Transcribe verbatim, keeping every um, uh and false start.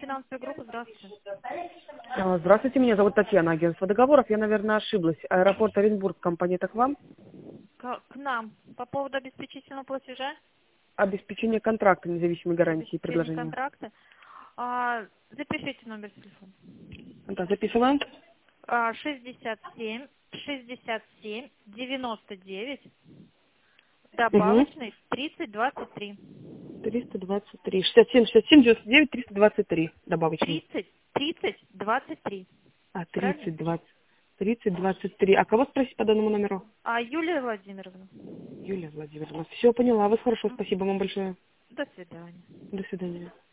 финансовая группа, здравствуйте. А, Здравствуйте, меня зовут Татьяна, агентство договоров. Я, наверное, ошиблась. Аэропорт Оренбург, компания, так вам? К, к нам. По поводу обеспечительного платежа, Обеспечение контракта независимой гарантии и обеспечения предложения. контракта. А, запишите номер телефона. Да, записываем. А, шестьдесят семь, шестьдесят семь, девяносто девять, Угу. добавочный тридцать двадцать три. триста двадцать три. шестьдесят семь, шестьдесят семь, девяносто девять, триста двадцать три. Добавочный. тридцать, тридцать, двадцать три. А, Правильно? тридцать, двадцать. тридцать, двадцать три. А кого спросить по данному номеру? А Юлия Владимировна. Юлия Владимировна. Все поняла. Вас хорошо. Спасибо вам большое. До свидания. До свидания.